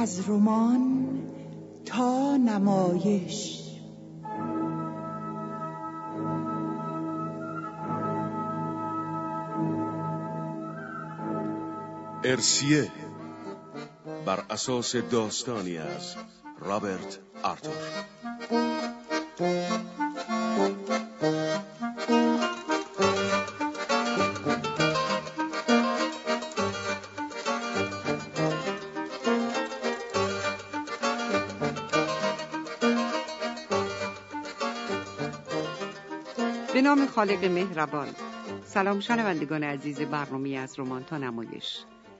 از رمان تا نمایش. ارسیه بر اساس داستانی از رابرت آرتور. به نام خالق مهربان. سلام شنوندگان عزیز برنامه از رمان تا نمایش.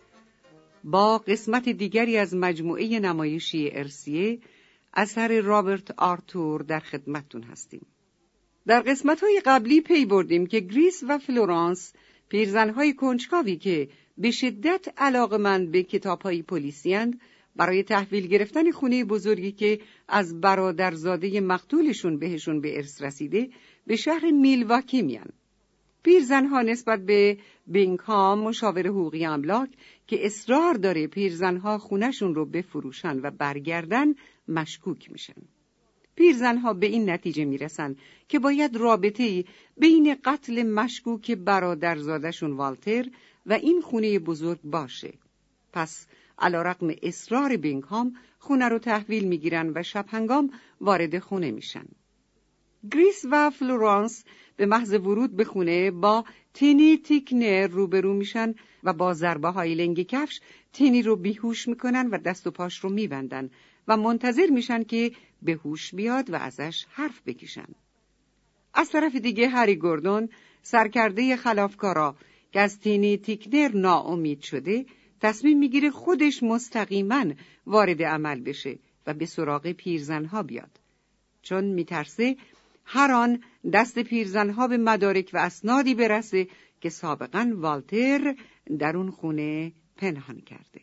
با قسمت دیگری از مجموعه نمایشی ارسیه اثر رابرت آرتور در خدمتتون هستیم. در قسمت‌های قبلی پی بردیم که گریس و فلورانس، پیرزن‌های کنجکاوی که به شدت علاقه‌مند به کتاب‌های پلیسی‌اند، برای تحویل گرفتن خونه بزرگی که از برادرزاده مقتولشون بهشون به ارث رسیده، به شهر میلواکی میان. پیرزنها نسبت به بینگهام، مشاور حقوقی املاک که اصرار داره پیرزنها خونهشون رو بفروشن و برگردن، مشکوک میشن. پیرزنها به این نتیجه میرسن که باید رابطه‌ای بین قتل مشکوک برادرزادشون والتر و این خونه بزرگ باشه. پس علیرغم اصرار بینگهام خونه رو تحویل میگیرن و شب هنگام وارد خونه میشن. گریس و فلورانس به محض ورود به خونه با تینی تیکنر روبرو میشن و با ضربه های لنگ کفش تینی رو بیهوش میکنن و دست و پاش رو میبندن و منتظر میشن که به هوش بیاد و ازش حرف بکشن. از طرف دیگه هری گوردون، سرکرده خلافکارا که از تینی تیکنر ناامید شده، تصمیم میگیره خودش مستقیما وارد عمل بشه و به سراغ پیرزنها بیاد، چون میترسه هر آن دست پیرزنها به مدارک و اسنادی برسه که سابقاً والتر در اون خونه پنهان کرده.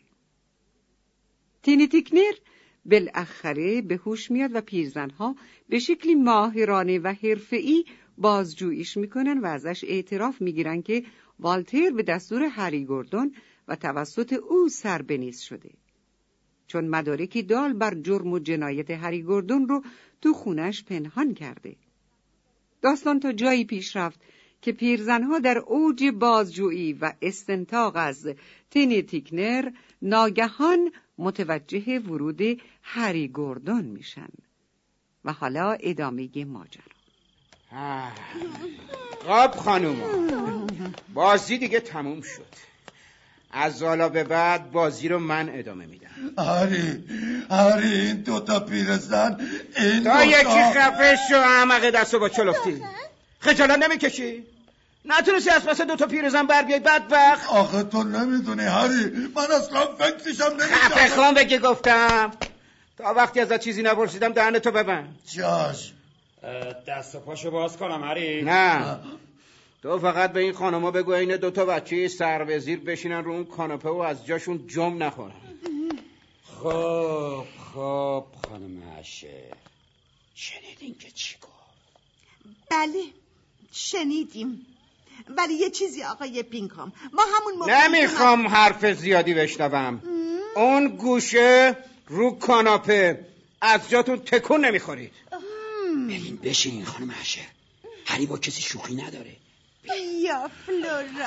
تینی تیکنر بالاخره به هوش میاد و پیرزنها به شکلی ماهرانه و حرفه‌ای بازجوییش میکنن و ازش اعتراف میگیرن که والتر به دستور هری گوردون و توسط او سربنیز شده، چون مدارکی دال بر جرم و جنایت هری گوردون رو تو خونش پنهان کرده. داستان تا جایی پیش رفت که پیرزنها در اوج بازجویی و استنتاق از تینی تیکنر ناگهان متوجه ورود هری گوردون میشن. و حالا ادامه ماجرا. خب خانوما، بازی دیگه تموم شد. از حالا به بعد بازی رو من ادامه میدم. هری این دوتا پیرزن، این تا یکی خفه شو احمق دستو با چلفتی. خجالت نمیکشی؟ نتونستی از پس دوتا پیرزن بر بیای بدبخت؟ آخه تو نمیدونی هری، من اصلا فکرشم نمیدونم. خفه خون بگی گفتم. تا وقتی ازت چیزی نپرسیدم دهنتو ببند. جاش دست و پاشو باز کنم هری؟ نه، تو فقط به این خانوما بگو این دوتا بچه سربزیر بشینن رو اون کاناپه و از جاشون جم نخورن. خب خانم عشه، شنیدین که چی گفت؟ بله شنیدیم، ولی یه چیزی آقای بینگهام، ما همون موقع نمیخوام حرف زیادی بشنوم. اون گوشه رو کاناپه از جاتون تکون نمیخورید. بریم بشینین خانم عشه، هری با کسی شوخی نداره. یا فلورا.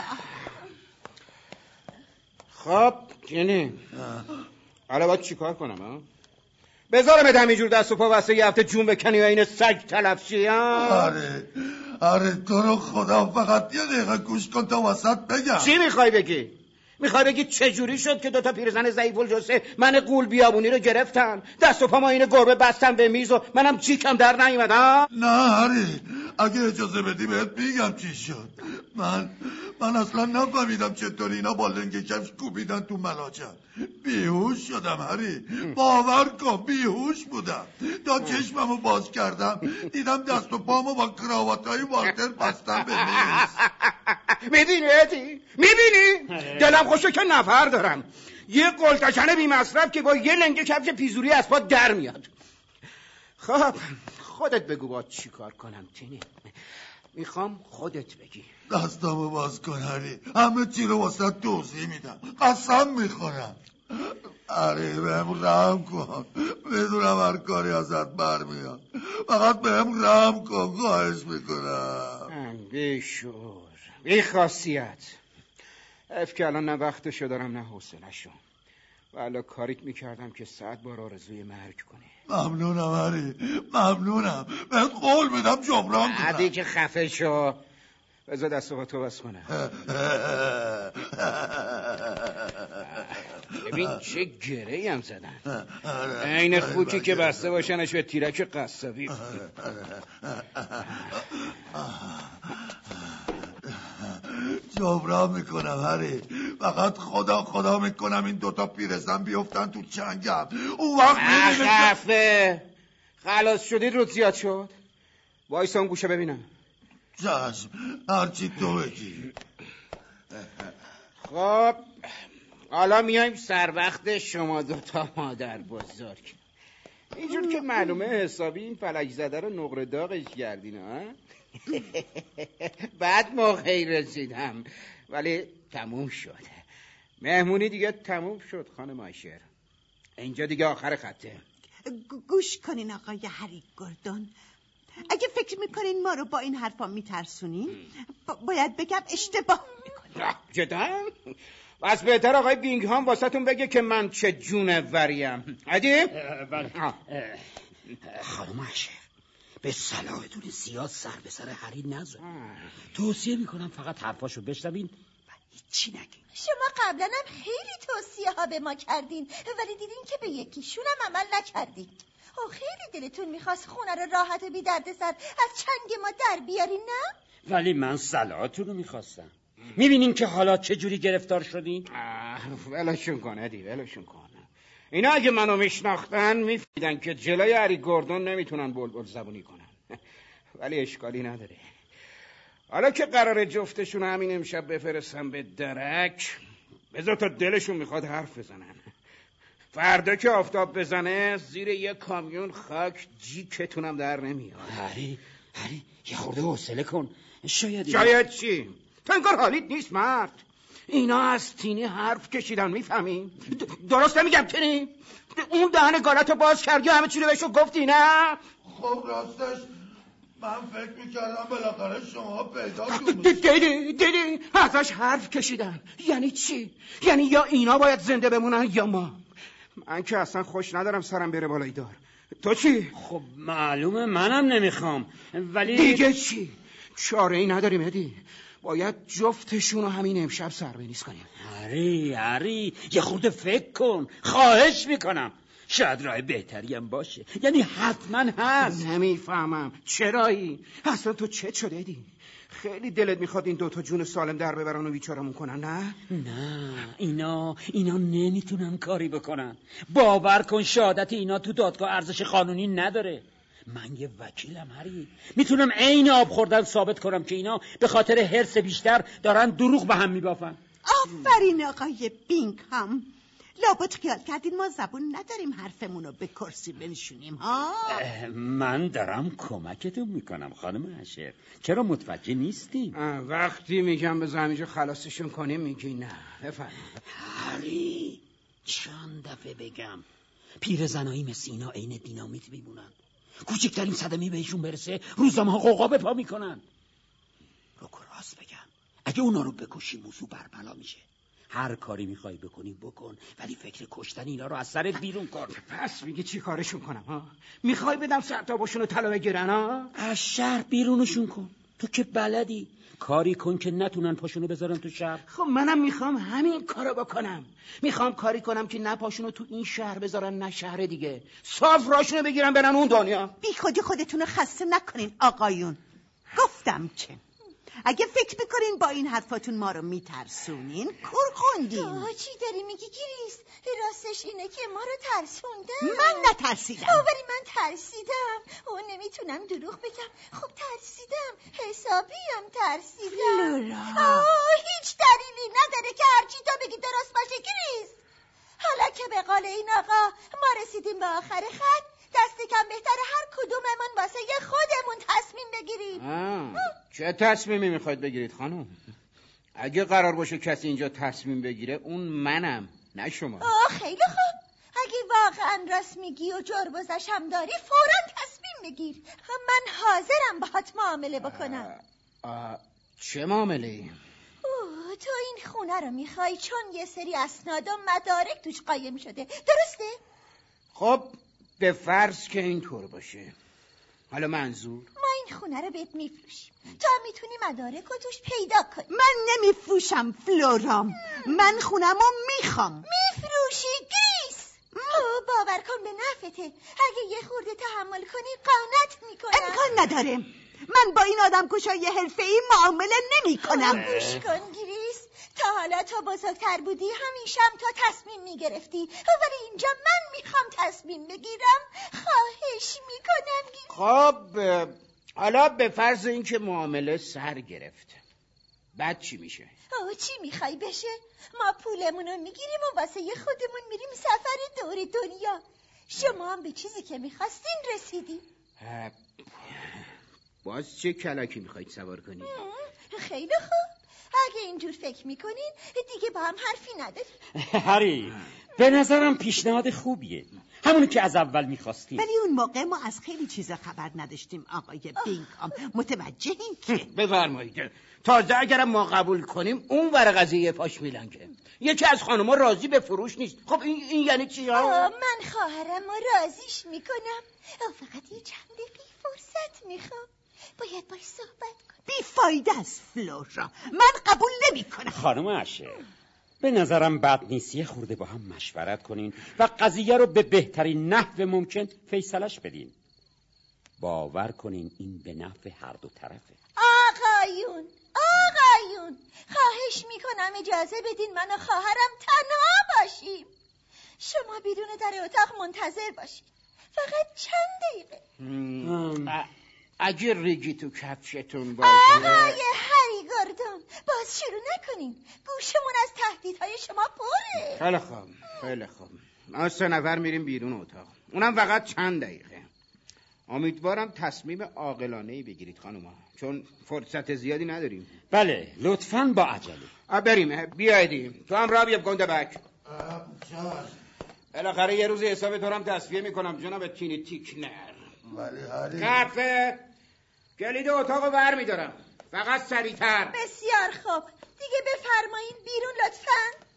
خب جنی، حالا باید چیکار کنم؟ بذارم همینجور دست و پا بسته یه هفته جون بکنی و این سگ تلفشی؟ آره تو رو خدا فقط یه دقیقه گوش کن تا وسط بگم. چی میخوای بگی؟ میخوای بگی چجوری شد که دوتا پیرزن ضعیف الجثه من قول بیابونی رو گرفتن، دست و پا ما این گربه بستن به میز و منم چیکم در نیومد؟ نه هری، اگه اجازه بدی بهت میگم چی شد. من اصلا نفهمیدم چطوری اینا با لنگ کفش کوبیدن تو ملاجم. بیهوش شدم هری، باور کن بیهوش بودم. تا چشممو باز کردم دیدم دست و پامو با کراواتای والتر بستن به میز. میبینی ادی؟ میبینی؟ دلم خوشه که نفر دارم. یه قلتشن بی مصرف که با یه لنگ کفش پیزوری از پا در میاد. خب خودت بگو باید چی کار کنم تینی. میخوام خودت بگی. دستامو باز کن هری، همه چی رو واسه توضیح میدم، قسم میخورم. هری بهم رحم کن، میدونم هر کاری ازت برمیاد، فقط بهم رحم کن، خواهش میکنم. بیشور، بی خاصیت. اف که الان نه وقتشو دارم نه حوصله‌شو. والا کاریت میکردم که 100 بار آرزوی مرگ کنی. ممنونم هری، ممنونم، بهت قول میدم جبران کنم. عادی که خفه شو. بذار دست با تو بس کنم. ببین چه گره‌ای هم زدن، عین خوکی که بسته باشنش به تیرک قصابی. جبران میکنم هری، فقط خدا میکنم این دوتا پیرزن بیفتن تو چنگم، اون وقت میبینه. خفه. خلاص شدید رود زیاد شد. وایسا اون گوشه ببینم. چشم، هرچی تو بگی. خب حالا میایم سر وقت شما دوتا مادر بزرگ. اینجور که معلومه حسابی این فلک زده رو نقره داغش کردین ها. بعد موقعی رسیدم ولی تموم شد. مهمونی دیگه تموم شد خانم آیشر. اینجا دیگه آخر خطه. گوش کنین آقای هری گوردون، اگه فکر میکنین ما رو با این حرفا میترسونین باید بگم اشتباه میکنین. جدا؟ بس بهتر آقای بینگهام واسهتون بگه که من چه جونوریم. عدی؟ خانم آیشر، به صلاحتون زیاد سر به سر هری نذار. توصیه میکنم فقط حرفاشو بشنوین و هیچی نگین. شما قبلا هم خیلی توصیه ها به ما کردین ولی دیدین که به یکیشون هم عمل نکردین. خیلی دلتون میخواست خونه رو راحت و بی درد سر از چنگ ما در بیارین نه؟ ولی من صلاحتون رو میخواستم. میبینین که حالا چه جوری گرفتار شدین؟ ولشون کن ادی، ولشون کن. اینا اگه منو میشناختن میفهمیدن که جلوی هری گوردون نمیتونن بلبل زبونی کنن. ولی اشکالی نداره. حالا که قراره جفتشون همین امشب بفرستم به درک، بذار تا دلشون میخواد حرف بزنن. فردا که آفتاب بزنه زیر یه کامیون خاک جیکتونم در نمیاد. هری یه خورده حوصله کن. شاید چی؟ تو انگار حالیت نیست مرد. اینا از تینی حرف کشیدن میفهمی؟ درست نمیگم تینی؟ اون دهن گالتو باز کردی و همه چی رو بهشو گفتی نه؟ خب راستش من فکر میکردم بالاخره شما پیدا دیدی ازش حرف کشیدن. یعنی چی؟ یعنی یا اینا باید زنده بمونن یا ما. من که اصلا خوش ندارم سرم بره بالای دار. تو چی؟ خب معلومه منم نمیخوام ولی دیگه چی؟ چاره ای نداریم ادی. باید جفتشون رو همین امشب سر بنیز کنیم. هری یه خورده فکر کن، خواهش میکنم. شاید راه بهتری هم باشه، یعنی حتما هست. نمیفهمم چرایی؟ اصلا تو چه شده ادی؟ خیلی دلت میخواد این دوتا جون سالم در ببرن و بیچارمون کنن نه؟ نه اینا نمیتونن کاری بکنن. باور کن شهادت اینا تو دادگاه ارزش قانونی نداره. من یه وکیلم هری، میتونم عین آب خوردن ثابت کنم که اینا به خاطر حرص بیشتر دارن دروغ به هم میبافن. آفرین آقای بینگهام. لابد خیال کردین ما زبون نداریم حرفمونو به کرسی بنشونیم ها؟ من دارم کمکتون میکنم خانم آیشر، چرا متوجه نیستیم؟ وقتی میگم به زمینجا خلاصشون کنیم میگی نه. بفرمایید. هری چند دفعه بگم پیرزنایی مثل اینا عین دینامیت میمونن. کوچکترین صدمه بهشون برسه روزنامه ها قوقا به پا میکنن. رو راست بگم اگه اونا رو بکشی موضوع بربلا میشه. هر کاری میخوای بکنی بکن ولی فکر کشتن اینا رو از سرت بیرون کن. پس میگی چی کارشون کنم ها؟ میخوای بدم سرتابشون رو طلا بگیرن ها؟ از شهر بیرونشون کن. تو که بلدی کاری کن که نتونن پاشونو بذارن تو شهر. خب منم میخوام همین کارو بکنم. میخوام کاری کنم که نه پاشونو تو این شهر بذارن نه شهر دیگه. صاف راشونو بگیرن برن اون دنیا. بی خودی خودتونو خسته نکنین آقایون. گفتم چه؟ اگه فکر میکنین با این حرفاتون ما رو میترسونین کور خوندین. تو چی داری میگی گریس؟ راستش اینه که ما رو ترسوندن. من نترسیدم. ولی من ترسیدم. نمیتونم دروغ بگم. خب ترسیدم، حسابیم ترسیدم. لورا هیچ دلیلی نداره که هرچی تو بگی درست باشه گریس. حالا که به قول این آقا ما رسیدیم به آخر خط، دست کم بهتره هر کدوممون واسه خودمون تصمیم بگیریم. چه تصمیمی میخواید بگیرید خانم؟ اگه قرار باشه کسی اینجا تصمیم بگیره اون منم نه شما. خیلی خوب. واقعا راست میگی و جربزش هم داری فوراً تصمیم بگیر. من حاضرم باهات معامله بکنم. چه معامله؟ تو این خونه رو میخوای چون یه سری اسناد و مدارک توش قایم شده، درسته؟ خب به فرض که اینطور باشه. حالا منظور؟ ما این خونه رو بهت میفروشیم، تو هم میتونی مدارک رو توش پیدا کنی. من نمیفروشم فلورام، من خونمو میخوام. میفروشی گریس؟ باور کن به نفته، اگه یه خورده تحمل کنی قانت میکنم. امکان نداره، من با این آدم کشای حرفه‌ای معامله نمی کنم. گوش کن گریس، تا حالا تو بزرگتر بودی همیشه هم تو تصمیم میگرفتی، ولی اینجا من میخوام تصمیم بگیرم. خواهش میکنم گریس. خب حالا به فرض اینکه معامله سر گرفت، بعد چی میشه؟ چی میخوای بشه؟ ما پولمونو میگیریم و واسه خودمون میریم سفر دور دنیا. شما هم به چیزی که میخواستین رسیدیم. باز چه کلاکی میخواید سوار کنید؟ خیلی خوب، اگه اینجور فکر میکنین دیگه با هم حرفی نداریم. هری، به نظرم پیشنهاد خوبیه، همونی که از اول میخواستیم. ولی اون موقع ما از خیلی چیزا خبر نداشتیم آقای بینگهام. متوجهین که بفرمایید. تازه اگرم ما قبول کنیم اون ور قضیه پاش میلنگه. یکی از خانم‌ها راضی به فروش نیست. خب این یعنی چی؟ من خواهرم رو راضیش میکنم، فقط یه چند دقیقه فرصت میخوام. باید باش صحبت کنم. بیفایده است فلورا، من قبول نمی کنم. خانم عشه، به نظرم بد نیست یه خورده با هم مشورت کنین و قضیه رو به بهترین نحو ممکن فیصلش بدین. باور کنین این به نفع هر دو طرفه. آقایون خواهش میکنم اجازه بدین من و خواهرم تنها باشیم. شما بیرون در اتاق منتظر باشید، فقط چند دقیقه. اگه ریگی تو کفشتون باشه. آقای هری گاردون، باز شروع نکنین، گوشمون از تهدیدهای شما پره. خیلی خوب ما 3 نفر میریم بیرون اتاق، اونم فقط چند دقیقه. امیدوارم تصمیم عاقلانه‌ای بگیرید خانوما، چون فرصت زیادی نداریم. بله لطفاً با عجله. بریم، بیایید تو هم راه بیا گنده بک. بالاخره یه روز حساب تو هم تصفیه میکنم جناب تینی تیکنر. ولی هری خفه، کلید اتاقو بر میدارم، فقط سریعتر. بسیار خوب، دیگه بفرمایید بیرون لطفاً.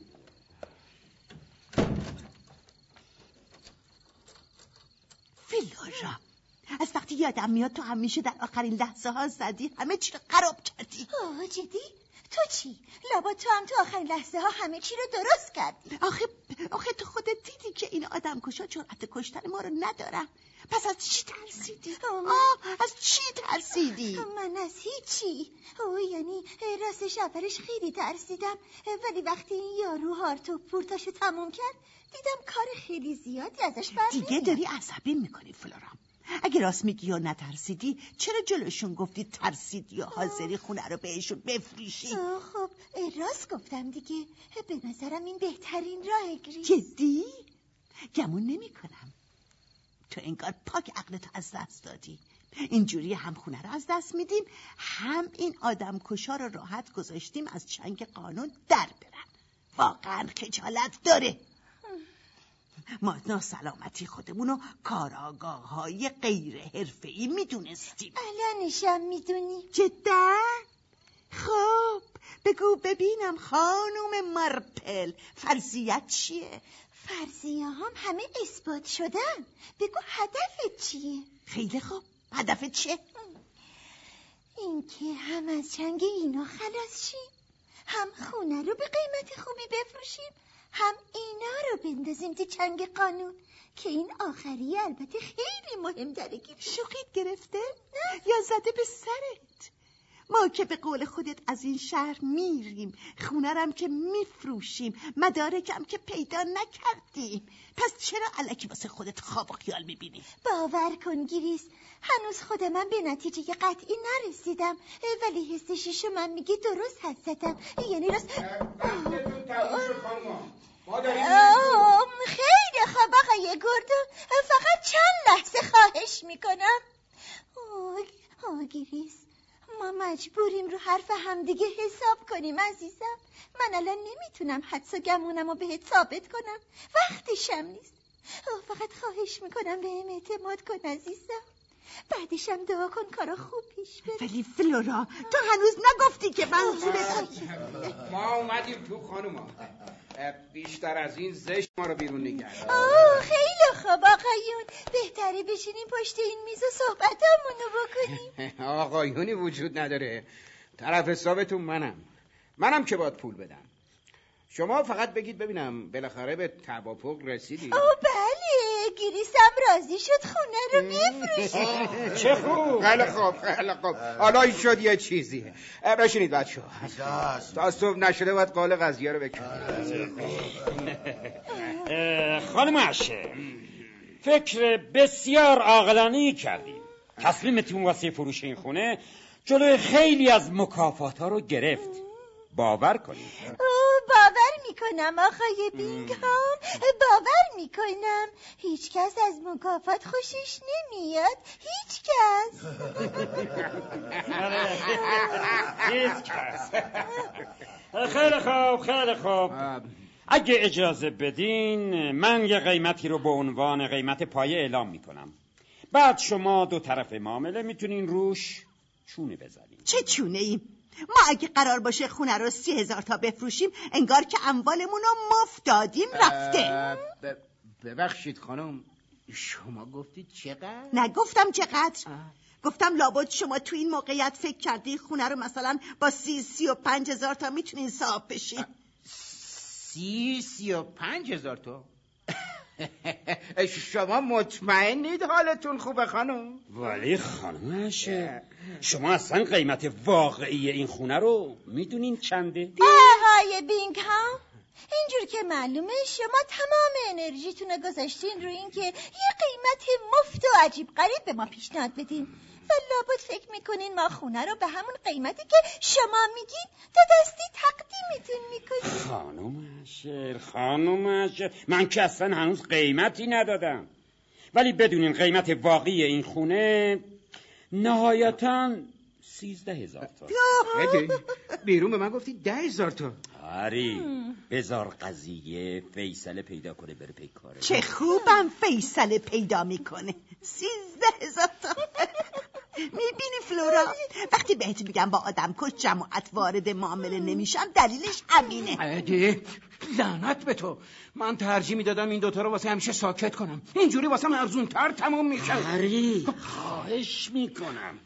فلورا، از وقتی یادم میاد تو همیشه در آخرین لحظه ها زدی، همه چی رو خراب کردی. جدی؟ تو چی؟ لابا تو هم تو آخرین لحظه ها همه چی رو درست کردی. آخه تو خودت دیدی که این آدم کشا جرأت کشتن ما رو ندارم. پس از چی ترسیدی؟ از چی ترسیدی؟ من از هیچی. یعنی راستش اولش خیلی ترسیدم، ولی وقتی این یارو هارت و پورتاشو تموم کرد دیدم کار خیلی زیادی ازش برمیاد. دیگه داری عصبی میکنی فلورام. اگه راست میگی یا نترسیدی چرا جلوشون گفتی ترسیدی یا حاضری خونه رو بهشون بفروشی؟ خب راست گفتم دیگه، به نظرم این بهترین راه گریس. جدی؟ گمون نمی کنم. تو انگار پاک عقلتو از دست دادی. اینجوری هم خونه رو از دست میدیم، هم این آدم کشا رو راحت گذاشتیم از چنگ قانون در برن. واقعا خجالت داره. ما ناسلامتی خودمونو کاراگاه‌های غیر حرفه‌ای میدونستیم. الانشم میدونی؟ جدا؟ خب بگو ببینم خانوم مارپل، فرضیت چیه؟ فرضیه هم همه اثبات شدن. بگو هدفت چیه؟ خیلی خوب، هدفت چیه؟ این که هم از چنگ اینا خلاص شیم، هم خونه رو به قیمت خوبی بفروشیم، هم اینا رو بندازیم تو چنگ قانون، که این آخری البته خیلی مهم داره. شوخیت گرفته؟ یا زده به سرت؟ ما که به قول خودت از این شهر میریم، خونرم که میفروشیم، مدارکم که پیدا نکردیم، پس چرا الکی واسه خودت خواب و خیال میبینی؟ باور کن گریس، هنوز خود من به نتیجه قطعی نرسیدم، ولی حس شیشو من میگه درست هستم. یعنی راست. خیلی خوب آقای گردون، فقط چند لحظه خواهش میکنم. گریس، ما مجبوریم رو حرف همدیگه حساب کنیم عزیزم. من الان نمیتونم حدس و گمونم رو بهت ثابت کنم، وقتشم نیست. فقط خواهش میکنم بهم اعتماد کن عزیزم. بعدشم دعا کن کارا خوب پیش بره. ولی فلورا تو هنوز نگفتی که منظورت. ما اومدیم تو خانوما. بیشتر از این زشت ما رو بیرون نگرد. خیلی خوب آقایون، بهتره بشینیم پشت این میز و صحبتامونو بکنیم. آقایونی وجود نداره. طرف حسابتون منم که باید پول بدم. شما فقط بگید ببینم بالاخره به توافق رسیدی؟ بله، گریسم راضی شد خونه رو بفروشه. چه خوب. خیلی خوب. حالا این شد یه چیزیه. بشینید بچه ها. تا صبح نشده باید قال قضیه رو بکنید. خانم عشه، فکر بسیار عاقلانه‌ای کردیم. تصمیمتون واسه فروش این خونه جلوی خیلی از مکافات ها رو گرفت. باور کنید. باور میکنم آقای بینگهام، باور میکنم. هیچ کس از مکافات خوشش نمیاد. هیچ کس. هیچ کس. خیلی خوب. اگه اجازه بدین من یه قیمتی رو به عنوان قیمت پایه اعلام میکنم. بعد شما دو طرف معامله میتونین روش چونه بزنین. چه چونه ایم؟ ما اگه قرار باشه خونه رو 30,000 تا بفروشیم انگار که اموالمون رو مفت دادیم رفته. ببخشید خانم، شما گفتید چقدر؟ نگفتم چقدر. گفتم لابد شما تو این موقعیت فکر کردی خونه رو مثلا با 35,000 تا میتونین صاحب بشین. 35,000 تا؟ شما مطمئنید حالتون خوبه خانم؟ ولی خانم عشه، شما اصلا قیمت واقعی این خونه رو میدونین چنده؟ آقای بینگهام، اینجور که معلومه شما تمام انرژیتون رو گذاشتین رو این که یه قیمت مفت و عجیب غریب به ما پیشنهاد بدین و لابد فکر میکنین ما خونه رو به همون قیمتی که شما میگین دو دستی تقدیمتون میکنین. خانم عشه، من که اصلا هنوز قیمتی ندادم. ولی بدونین قیمت واقعی این خونه نهایتاً 13,000 تا. بیرون به من گفتی 10,000 تا. آری، بذار قضیه فیصله پیدا کنه بره پی کاره. چه خوبم فیصله پیدا میکنه. 13,000 تا. میبینی فلورا، وقتی بهت میگم با آدم کش جماعت وارد معامله نمیشم دلیلش همینه. لعنت به تو. من ترجیح میدادم این دوتا رو واسه همیشه ساکت کنم. اینجوری واسه من ارزونتر تموم میشه. آری، خواهش میکنم.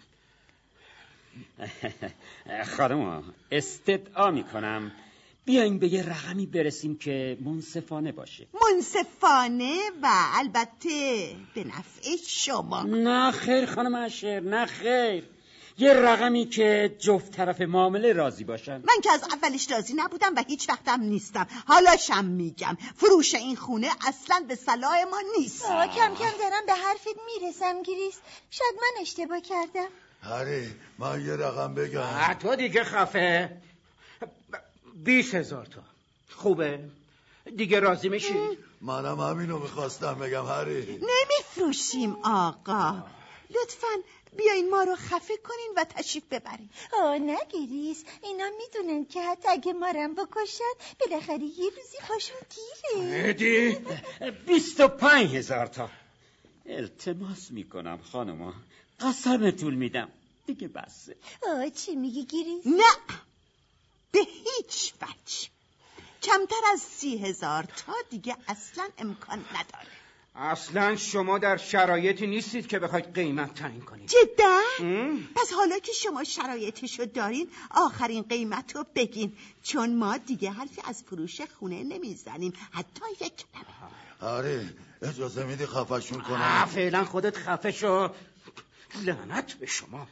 خانم، استدعا میکنم بیاین به یه رقمی برسیم که منصفانه باشه. منصفانه و البته به نفع شما. نه خیر خانم عشر، نه خیر. یه رقمی که جفت طرف معامله راضی باشن. من که از اولش راضی نبودم و هیچ وقتم نیستم. حالاشم میگم فروش این خونه اصلا به صلاح ما نیست. کم کم دارم به حرفت میرسم گریس. شاید من اشتباه کردم. هری، من یه رقم بگم. تو دیگه خفه. 20,000 تا. خوبه؟ دیگه راضی میشی؟ منم همینو میخواستم بگم هری. نمیفروشیم آقا. لطفاً بیاین ما رو خفه کنین و تشریف ببرین. نه گریس، اینا میدونن که حتی اگه مارم بکشن بالاخره یه روزی پاشون گیره. 25,000 تا. التماس میکنم خانما، قسمتون میدم دیگه بسه. چی میگی گریس؟ نه، به هیچ وجه. کمتر از 30,000 تا دیگه اصلا امکان نداره. اصلا شما در شرایطی نیستید که بخواید قیمت تعیین کنید. جدا؟ پس حالا که شما شرایطشو دارین آخرین قیمت رو بگین، چون ما دیگه حرفی از فروش خونه نمیزنیم حتی یک کلمه. آره، اجازه میدی خفه‌شون کنم؟ فعلا خودت خفه شو. لعنت به شما.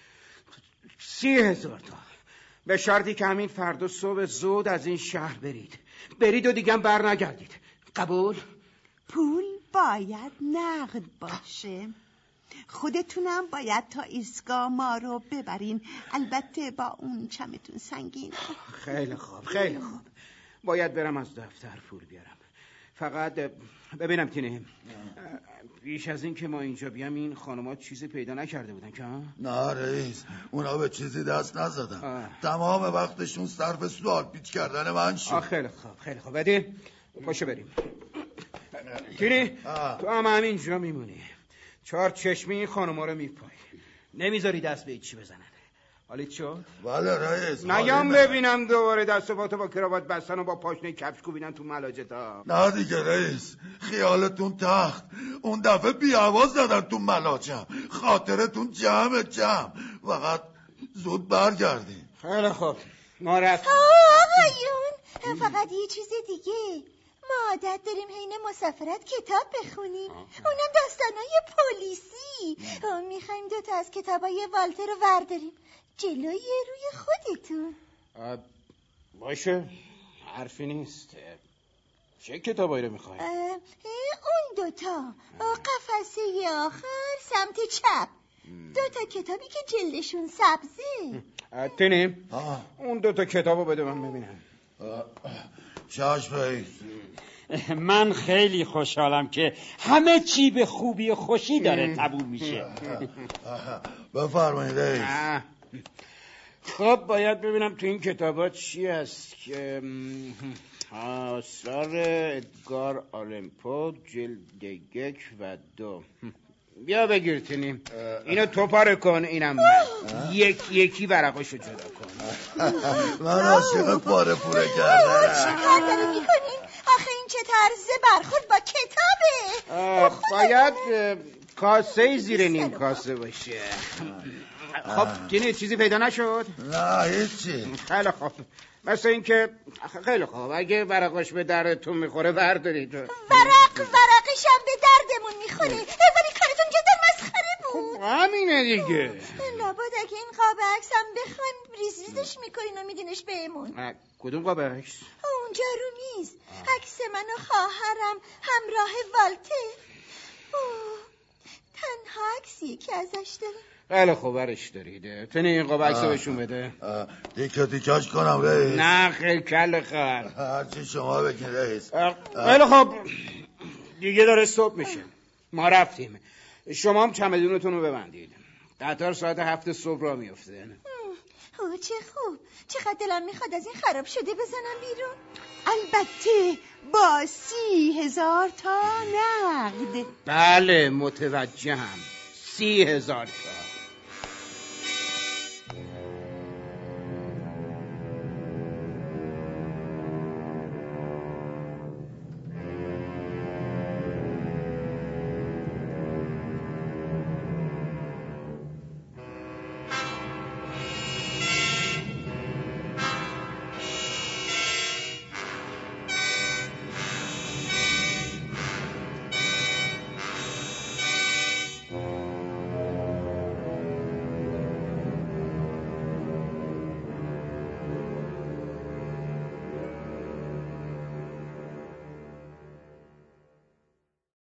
30,000 تا، به شرطی که همین فردا صبح زود از این شهر برید و دیگه بر نگردید. قبول؟ پول باید نقد باشه. خودتونم باید تا ایستگاه ما رو ببرین، البته با اون چمتون سنگین. خیلی خوب. باید برم از دفتر پول بیارم. فقط ببینم تینه، بیش از این که ما اینجا بیام این خانمات چیزی پیدا نکرده بودن که؟ نه رئیس، اونا به چیزی دست نزدن. تمام وقتشون صرف سوال پیچ کردن من شد. خیلی خوب. بدی پاشو بریم. تینی تو هم همینجا میمونی، 4 چشمی این خانوما رو میپایی، نمیذاری دست به چی بزنن. حالیت شد؟ بله رئیس. نگم ببینم دوباره دست پاتو با کراوات بستن و با پاشنه کفش کوبیدن تو ملاجتا. نه دیگه رئیس، خیالتون تخت. اون دفعه بی‌حواس زدن تو ملاجم، خاطرتون جمع. فقط زود برگردین. خیلی خوب، ما رفتیم. آقایون، فقط یه چیز دیگه، ما عادت داریم حین مسافرت کتاب بخونیم، اونم داستانای پلیسی. میخوایم 2 از کتابای والتر رو ورداریم جلوی روی خودتون. باشه، حرفی نیست. چه کتابایی رو میخوایی؟ اون 2 قفسه آخر سمت چپ، 2 کتابی که جلدشون سبزه. تینی اون 2 کتابو بده من ببینم. چشم رئیس. من خیلی خوشحالم که همه چی به خوبی و خوشی داره تموم میشه. بفرمایید رئیس. خب باید ببینم تو این کتابات چی هست که آثار ادگار آلن پو جلد 1 و 2. بیا بگیر تینیم، اینو تو پاره کن، اینم من. یکی ورقاشو جدا کن. من عاشق پاره پوره کردم. چه کار داری میکنین؟ آخه این چه طرز برخورد با کتابه؟ باید کاسه زیر نیم کاسه باشه. خب تینی چیزی پیدا نشد؟ نه هیچی. خیلی خوب، مثل این که خیلی خوب، اگه ورقاش به دردتون میخوره بردارید. ورقش هم به دردمون میخوره، ولی کارتون جدا مسخره بود. همینه دیگه. لابد اگه این قاب عکس هم بخوایم ریزش میکنین و میدینش بهمون. کدوم قاب عکس؟ اونجا رو میز، عکس من و خواهرم همراه والتر. تنها عکسیه که ازش داریم. خیلی خوب، برش دارید. تنی این قاب عکس رو بهشون بده. دیکاش کنم رئیس؟ نه خیلی کل خر، هرچی شما بگین رئیس. خیلی خوب، دیگه داره صبح میشه، ما رفتیم. شما هم چمدونتون رو ببندید، قطار ساعت 7 صبح را میفته. چه خوب، چقدر دلم میخواد از این خراب شده بزنم بیرون. البته با 30,000 تا نقد. بله متوجهم، 30,000 تا.